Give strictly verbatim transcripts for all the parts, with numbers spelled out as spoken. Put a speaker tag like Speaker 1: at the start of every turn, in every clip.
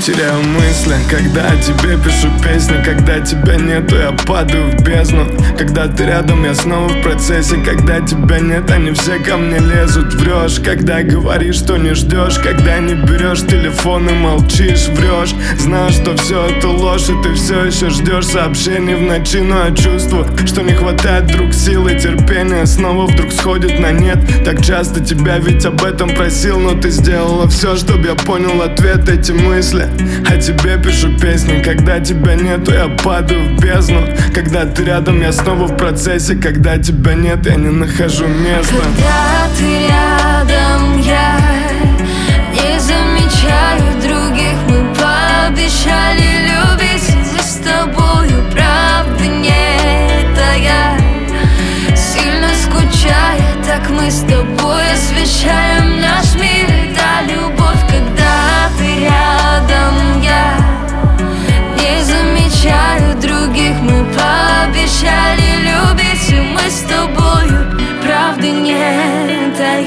Speaker 1: теряю мысли, когда о тебе пишу песни. Когда тебя нету, я падаю в бездну. Когда ты рядом, я снова в процессе. Когда тебя нет, они все ко мне лезут. Врешь, когда говоришь, что не ждешь. Когда не берешь телефон и молчишь, врешь. Знаю, что все это ложь, и ты все еще ждешь сообщений в ночи. Но я чувствую, что не хватает вдруг сил и терпения. Снова вдруг сходит на нет. Так часто тебя ведь об этом просил, но ты сделала все, чтобы я понял ответ. Эти мысли о тебе пишу песни. Когда тебя нету, я падаю в бездну. Когда ты рядом, я снова в процессе. Когда тебя нет, я не нахожу места.
Speaker 2: Когда ты рядом, я не замечаю других. Мы пообещали любить, мы с тобою, правда нет. А я сильно скучаю, так мы с тобой освещаем наш мир. Да, любовь, когда ты рядом, я не замечаю других. Мы пообещали любить, и мы с тобою, правды нет. А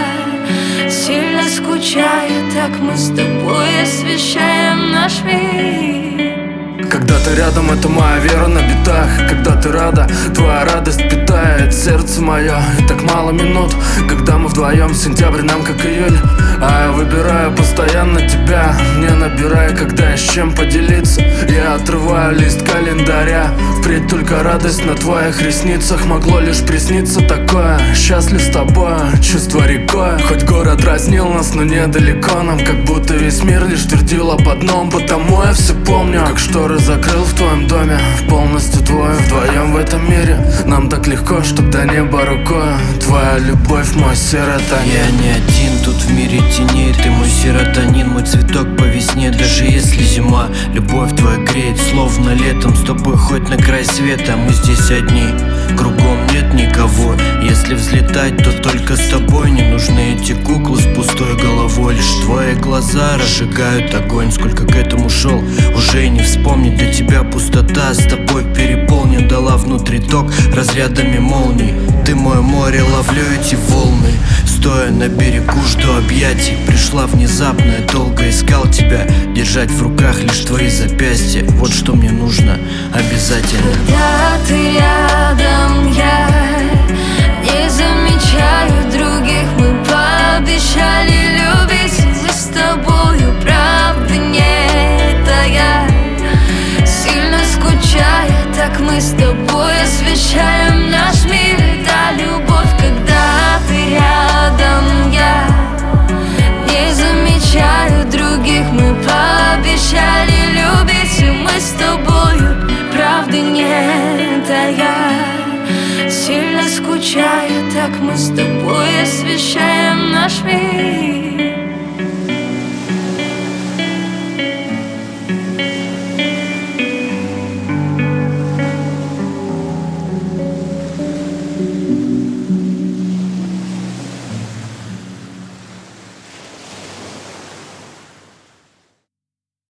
Speaker 2: я сильно скучаю, так мы с тобой освещаем наш мир.
Speaker 1: Когда ты рядом, это моя вера на битах. Когда ты рада, твоя радость питает сердце мое. И так мало минут, когда мы вдвоем. Сентябрь нам как июль, а я выбираю постоянно тебя. Не набирай, когда есть чем поделиться. Я отрываю лист календаря. Впредь только радость на твоих ресницах. Могло лишь присниться такое. Счастлив с тобой, чувство рекой. Хоть город разнил нас, но недалеко нам. Как будто весь мир лишь твердил об одном. Потому я все помню, как шторы закрыл в твоем доме. Полностью твой, вдвоем в этом мире. Нам так легко, чтоб до неба рукой. Твоя любовь, мой серотонин.
Speaker 3: Я не один тут в мире теней. Ты мой серотонин, мой цветок по весне. Даже если зима, любовь твоя греет. Словно летом с тобой хоть на край света. Мы здесь одни, кругом нет никого. Если взлетать, то только с тобой. Не нужны эти куклы с пустой головой. Лишь твои глаза разжигают огонь. Сколько к этому шел, уже и не вспомнить. Для тебя пустота, с тобой переполнен. Дала внутри ток разрядами молний. Ты мое море, ловлю эти волны. Стоя на берегу, жду объятий. Пришла внезапно, я долго искал тебя. Держать в руках лишь твои запястья. Вот что мне нужно обязательно.
Speaker 2: Когда ты рядом, я не замечаю других. Мы пообещали любить, мы с тобою, правда нет. А я сильно скучаю, так мы с тобой освещаем наш мир. Да, любовь, когда ты рядом, я не замечаю других. Мы пообещали любить, и мы с тобою, правды нет. А я сильно скучаю, так мы с тобой освещаем наш мир.